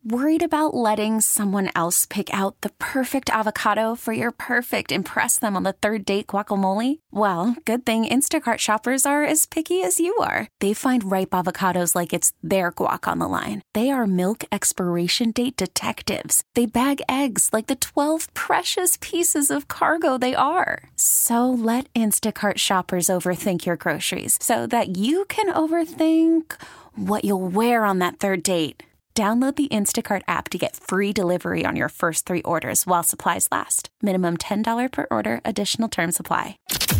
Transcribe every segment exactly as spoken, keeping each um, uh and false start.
Worried about letting someone else pick out the perfect avocado for your perfect impress them on the third date guacamole? Well, good thing Instacart shoppers are as picky as you are. They find ripe avocados like it's their guac on the line. They are milk expiration date detectives. They bag eggs like the twelve precious pieces of cargo they are. So let Instacart shoppers overthink your groceries so that you can overthink what you'll wear on that third date. Download the Instacart app to get free delivery on your first three orders while supplies last. Minimum ten dollars per order. Additional terms apply.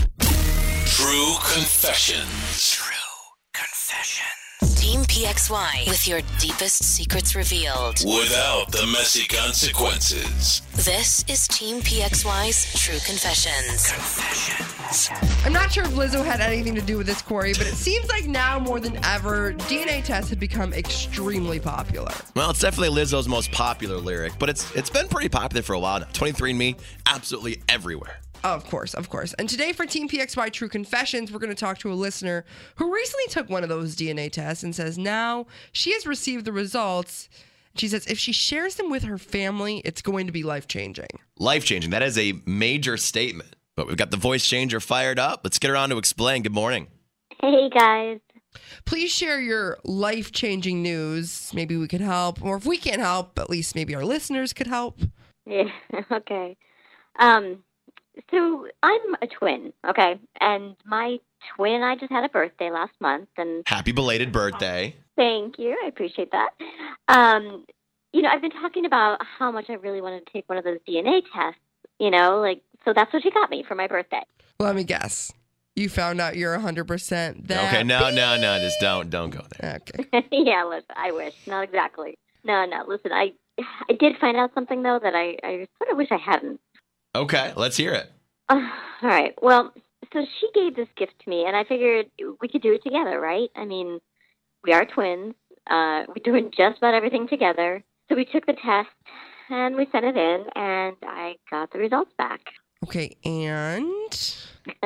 True Confessions. True Confessions. Team P X Y with your deepest secrets revealed Without the messy consequences. This is Team P X Y's True Confessions. Confessions. I'm not sure if Lizzo had anything to do with this, Corey, but it seems like now more than ever, D N A tests have become extremely popular. Well, it's definitely Lizzo's most popular lyric, but it's it's been pretty popular for a while now. twenty-three and me, absolutely everywhere. Of course, of course. And today for Team P X Y True Confessions, we're going to talk to a listener who recently took one of those D N A tests and says now she has received the results. She says if she shares them with her family, it's going to be life-changing. Life-changing. That is a major statement. But we've got the voice changer fired up. Let's get her on to explain. Good morning. Hey, guys. Please share your life-changing news. Maybe we could help. Or if we can't help, at least maybe our listeners could help. Yeah, okay. Um... So I'm a twin, okay? And my twin, I just had a birthday last month. And happy belated birthday. Thank you. I appreciate that. Um, you know, I've been talking about how much I really wanted to take one of those D N A tests, you know, like, so that's what she got me for my birthday. Let me guess. You found out you're one hundred percent that. Okay, no, no, no, just don't, don't go there. Okay. Yeah, listen, I wish. Not exactly. No, no, listen, I I did find out something, though, that I, I sort of wish I hadn't. Okay, let's hear it. Uh, all right. Well, so she gave this gift to me, and I figured we could do it together, right? I mean, we are twins. Uh, we're doing just about everything together. So we took the test, and we sent it in, and I got the results back. Okay, and?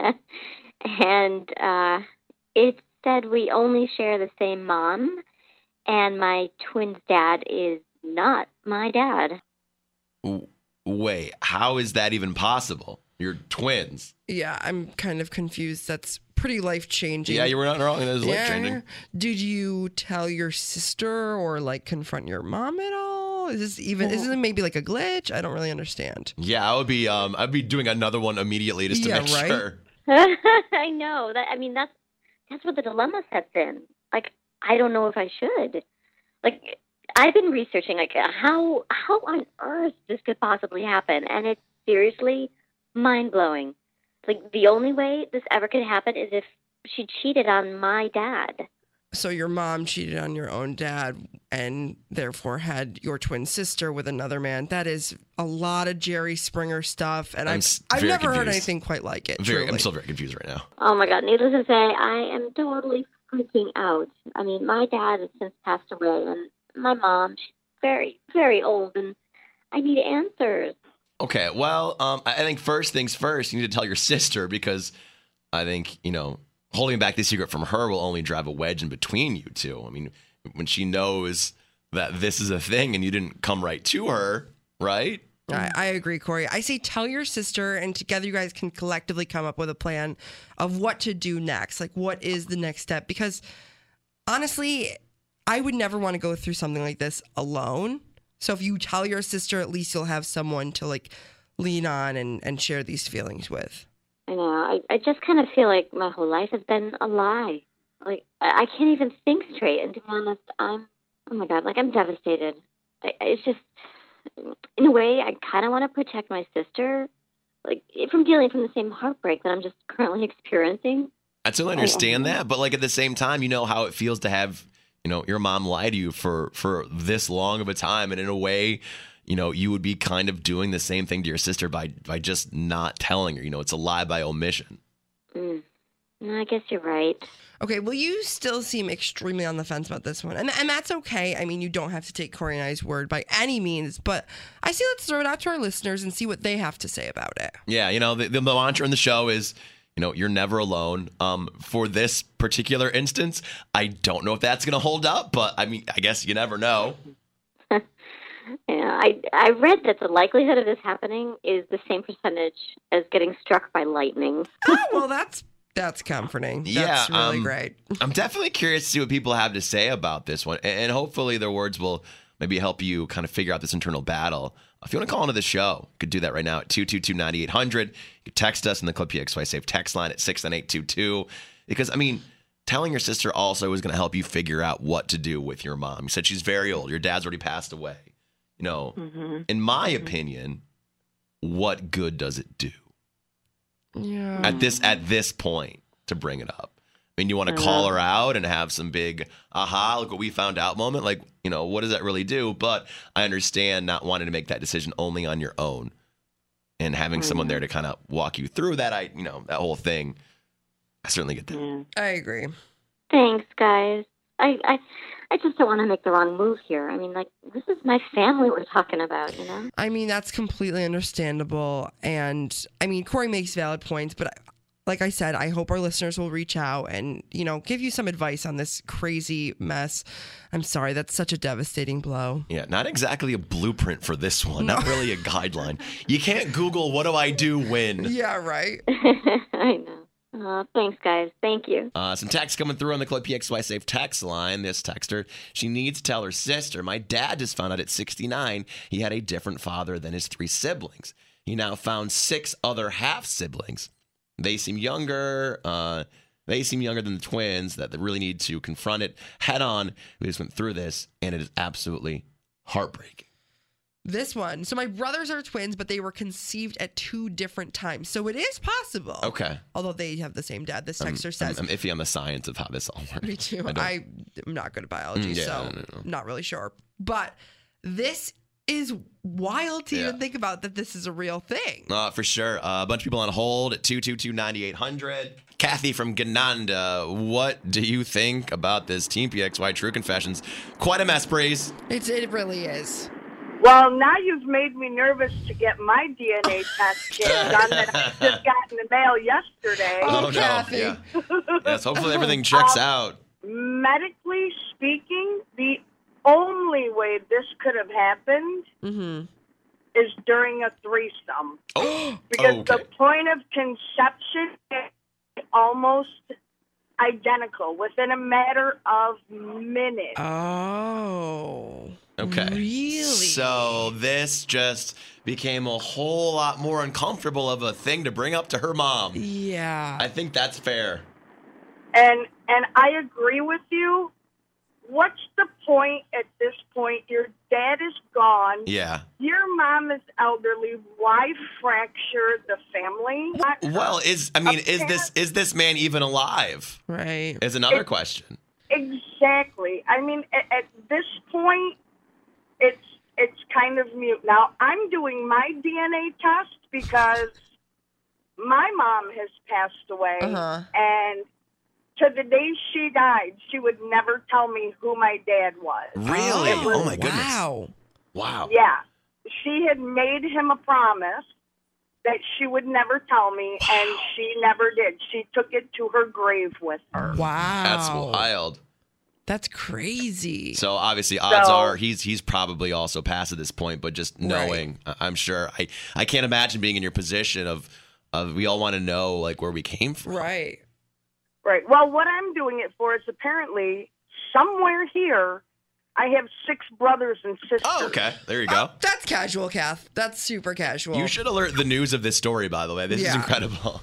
and uh, it said we only share the same mom, and my twin's dad is not my dad. Ooh. Wait, how is that even possible? You're twins. Yeah, I'm kind of confused. That's pretty life-changing. Yeah, you were not wrong. It is yeah. life-changing. Did you tell your sister or, like, confront your mom at all? Is this even, is this maybe like a glitch? I don't really understand. Yeah, I would be um, I'd be doing another one immediately just to yeah, make right? sure. I know. That. I mean, that's that's what the dilemma sets in. Like, I don't know if I should. Like, I've been researching, like, how how on earth this could possibly happen, and it's seriously mind-blowing. Like, the only way this ever could happen is if she cheated on my dad. So your mom cheated on your own dad and therefore had your twin sister with another man. That is a lot of Jerry Springer stuff, and I'm I've, I've never confused. heard anything quite like it. Very, truly. I'm still very confused right now. Oh, my God. Needless to say, I am totally freaking out. I mean, my dad has since passed away, and my mom, she's very, very old, and I need answers. Okay, well, um, I think first things first, you need to tell your sister because I think, you know, holding back the secret from her will only drive a wedge in between you two. I mean, when she knows that this is a thing and you didn't come right to her, right? I, I agree, Corey. I say tell your sister, and together you guys can collectively come up with a plan of what to do next. Like, what is the next step? Because honestly, I would never want to go through something like this alone. So if you tell your sister, at least you'll have someone to, like, lean on and, and share these feelings with. I know. I, I just kind of feel like my whole life has been a lie. Like, I, I can't even think straight. And to be honest, I'm, oh my God, like, I'm devastated. I, it's just, in a way, I kind of want to protect my sister, like, from dealing from the same heartbreak that I'm just currently experiencing. I totally understand that. But, like, at the same time, you know how it feels to have, you know, your mom lie to you for, for this long of a time. And in a way, you know, you would be kind of doing the same thing to your sister by, by just not telling her. You know, it's a lie by omission. Mm. I guess you're right. Okay, well, you still seem extremely on the fence about this one. And, and that's okay. I mean, you don't have to take Corey and I's word by any means. But I say let's throw it out to our listeners and see what they have to say about it. Yeah, you know, the, the mantra in the show is, you know, you're never alone. Um, for this particular instance, I don't know if that's going to hold up, but I mean, I guess you never know. Yeah, I I read that the likelihood of this happening is the same percentage as getting struck by lightning. Oh, well, that's that's comforting. That's Yeah, really um, great. I'm definitely curious to see what people have to say about this one, and and hopefully their words will maybe help you kind of figure out this internal battle. If you want to call into the show, you could do that right now at two two two, nine eight hundred. You could text us in the Club P X Y Safe text line at six nine eight two two. Because, I mean, telling your sister also is going to help you figure out what to do with your mom. You said she's very old. Your dad's already passed away. You know, Mm-hmm. in my opinion, what good does it do Yeah. at this at this point to bring it up? I mean, you want to I call know. her out and have some big aha, look what we found out moment. Like, you know, what does that really do? But I understand not wanting to make that decision only on your own and having someone there to kind of walk you through that. I, you know, that whole thing. I certainly get that. Yeah. I agree. Thanks, guys. I, I I just don't want to make the wrong move here. I mean, like, this is my family we're talking about, you know? I mean, that's completely understandable. And I mean, Corey makes valid points, but I, like I said, I hope our listeners will reach out and, you know, give you some advice on this crazy mess. I'm sorry, that's such a devastating blow. Yeah, not exactly a blueprint for this one. Not really a guideline. You can't Google, what do I do when? Yeah, right. I know. Uh, thanks, guys. Thank you. Uh, some text coming through on the Club P X Y Safe text line. This texter, she needs to tell her sister, my dad just found out at sixty-nine he had a different father than his three siblings. He now found six other half-siblings. They seem younger. Uh, they seem younger than the twins, that they really need to confront it head on. We just went through this, and it is absolutely heartbreaking. This one. So my brothers are twins, but they were conceived at two different times. So it is possible. Okay. Although they have the same dad. This I'm, texter I'm, says. I'm iffy on the science of how this all works. Me too. I don't- I, am not good at biology, Mm, yeah, so no, no, no. not really sure. But this is wild to Yeah. even think about that this is a real thing. Uh, for sure. Uh, a bunch of people on hold at two two two, nine eight hundred. Kathy from Gananda, what do you think about this Team P X Y True Confessions? Quite a mess, Breeze. It's, it really is. Well, now you've made me nervous to get my D N A test kit done that I just got in the mail yesterday. Oh, Kathy. Yeah. Yes, hopefully everything checks Um, out. Medically speaking, the only way this could have happened Mm-hmm. is during a threesome. Oh, Because okay. the point of conception is almost identical within a matter of minutes. Oh. Okay. Really? So this just became a whole lot more uncomfortable of a thing to bring up to her mom. Yeah. I think that's fair. And and I agree with you. What's the point at this point? Your dad is gone. Yeah. Your mom is elderly. Why fracture the family? Well, is I mean, is this is this man even alive? Right. Is another It- question. Exactly. I mean, at, at this point, it's it's kind of mute. Now, I'm doing my D N A test because my mom has passed away, Uh-huh. and to the day she died, she would never tell me who my dad was. Really? It was- Oh my goodness. Wow. Wow. Yeah. She had made him a promise that she would never tell me, and she never did. She took it to her grave with her. Wow. That's wild. That's crazy. So obviously, odds So- are he's he's probably also past at this point. But just knowing, I- I'm sure I I can't imagine being in your position of of we all want to know like where we came from. Right. Right. Well, what I'm doing it for is apparently somewhere here, I have six brothers and sisters. Oh, okay. There you go. Oh, that's casual, Kath. That's super casual. You should alert the news of this story. By the way, this is Yeah. incredible.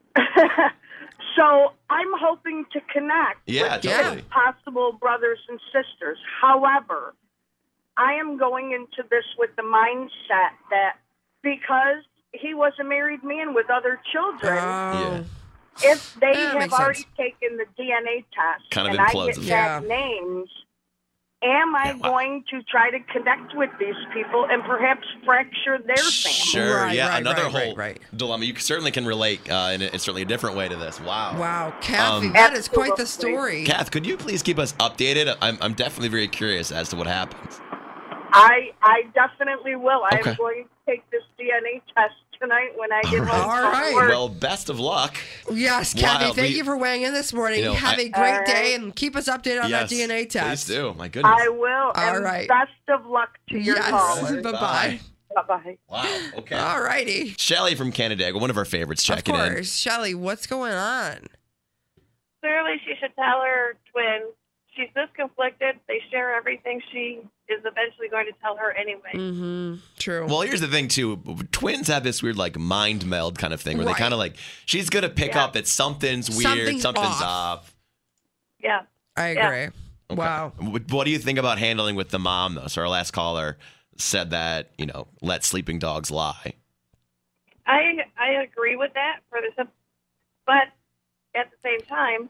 So I'm hoping to connect Yeah, with totally. six possible brothers and sisters. However, I am going into this with the mindset that because he was a married man with other children, Oh. Yeah. if they That have makes already sense. taken the D N A test Kind of and I implodes get them. Yeah. back names, am I Yeah, wow. going to try to connect with these people and perhaps fracture their family? Sure. Right, yeah. right, Another right, whole right, right. dilemma. You certainly can relate uh, in, a, in certainly a different way to this. Wow. Wow. Kathy, Um, that is quite the Absolutely. story. Kath, could you please keep us updated? I'm I'm definitely very curious as to what happens. I I definitely will. I Okay. am going to take this D N A test tonight when I get All home. right. from All right. work. Well, best of luck. Yes, Kathy, Wow, thank we- you for weighing in this morning. You know, Have I- a great All day right. and keep us updated on that Yes, D N A test. Please do. My goodness. I will. All and right. Best of luck to your Yes. caller. Bye-bye. Bye-bye. Wow. Okay. All righty. Shelly from Canandaigua, one of our favorites, Of checking in. course. Shelly, what's going on? Clearly, she should tell her twin. She's this conflicted. They share everything. She is eventually going to tell her anyway. Mm-hmm. True. Well, here's the thing too. Twins have this weird like mind meld kind of thing where Right. they kind of like she's gonna pick Yeah. up that something's weird, Something's something's off. off. Yeah. I yeah. agree. Okay. Wow. What, what do you think about handling with the mom though? So our last caller said that you know let sleeping dogs lie. I I agree with that for the sim- but at the same time,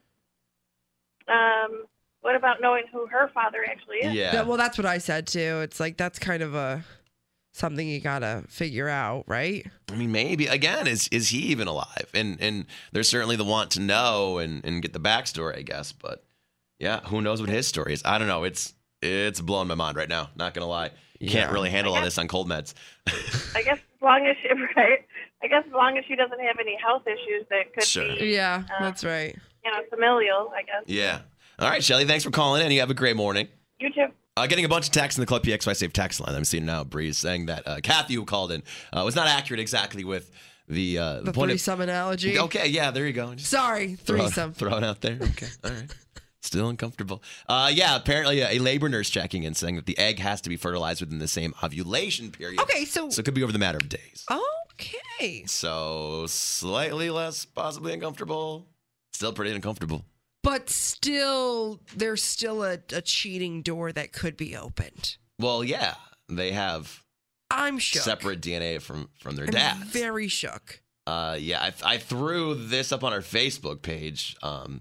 um, what about knowing who her father actually is? Yeah. That- well, that's what I said too. It's like that's kind of a something you gotta figure out, right? I mean, maybe again, is is he even alive? And and there's certainly the want to know and and get the backstory, I guess. But yeah, who knows what his story is? I don't know. It's it's blowing my mind right now. Not gonna lie, you Yeah. can't really handle all this on cold meds. I guess as long as she right. I guess as long as she doesn't have any health issues that could Sure. be, Yeah, Uh, that's right. you know, familial. I guess. Yeah. All right, Shelly. Thanks for calling in. You have a great morning. You too. Uh, getting a bunch of texts in the Club P X Y Save text line. I'm seeing now Breeze saying that uh, Kathy, who called in, uh, was not accurate exactly with the uh, The point of- threesome analogy. Okay, yeah, there you go. Just Sorry, throw it- threesome. Throw it out there. Okay, all right. Still uncomfortable. Uh, yeah, apparently uh, a labor nurse checking in saying that the egg has to be fertilized within the same ovulation period. Okay, so So it could be over the matter of days. okay, So slightly less possibly uncomfortable. Still pretty uncomfortable. but still, there's still a, a cheating door that could be opened. Well, yeah, they have I'm shook. separate D N A from, from their I'm dads. very shook. Uh, yeah, I, I threw this up on our Facebook page. Um,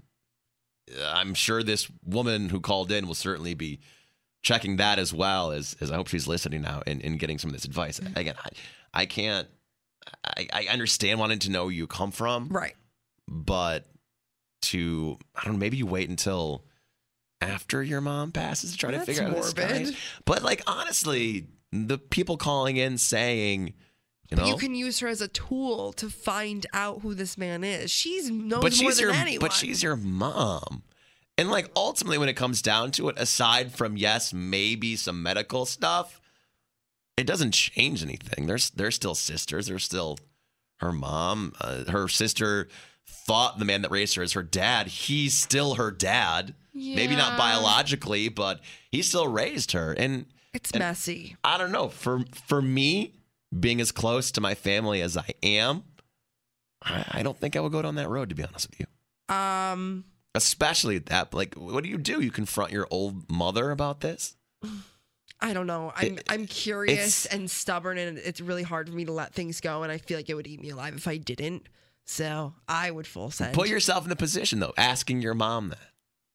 I'm sure this woman who called in will certainly be checking that as well as, as I hope she's listening now and, and getting some of this advice. Again, I, I can't, I, I understand wanting to know where you come from, Right. but to, I don't know, maybe you wait until after your mom passes to try That's to figure out this morbid. guy. But like, honestly, the people calling in saying, you But know, you can use her as a tool to find out who this man is. She's knows but more she's than your anyone. but she's your mom. And like ultimately when it comes down to it, aside from yes, maybe some medical stuff, it doesn't change anything. There's they're still sisters. They're still her mom. Uh, her sister thought the man that raised her is her dad. He's still her dad. Maybe not Yeah. biologically, but he still raised her. And It's and messy. I don't know. For for me, being as close to my family as I am, I, I don't think I would go down that road, to be honest with you. Um, Especially at that, like, what do you do? You confront your old mother about this? I don't know. I'm It- I'm curious it's- and stubborn, and it's really hard for me to let things go. And I feel like it would eat me alive if I didn't. So I would full send. Put yourself in the position, though, asking your mom that.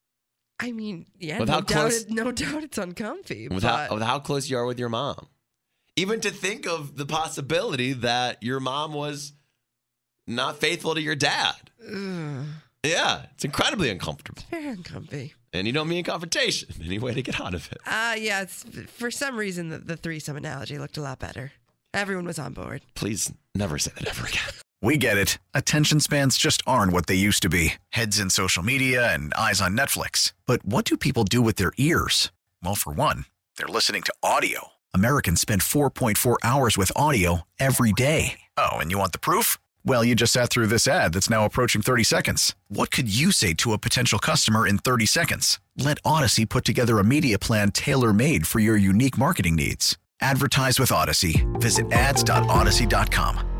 I mean, yeah, With no how doubt, close- it, no doubt, it's uncomfy. With but how, with how close you are with your mom. Even to think of the possibility that your mom was not faithful to your dad. ugh, Yeah, it's incredibly uncomfortable. very uncomfy. And you don't mean confrontation. Any way to get out of it. Uh yeah. It's, for some reason, the, the threesome analogy looked a lot better. Everyone was on board. Please never say that ever again. We get it. Attention spans just aren't what they used to be. Heads in social media and eyes on Netflix. But what do people do with their ears? Well, for one, they're listening to audio. Americans spend four point four hours with audio every day. Oh, and you want the proof? Well, you just sat through this ad that's now approaching thirty seconds. What could you say to a potential customer in thirty seconds? Let Odyssey put together a media plan tailor-made for your unique marketing needs. Advertise with Odyssey. Visit ads dot odyssey dot com.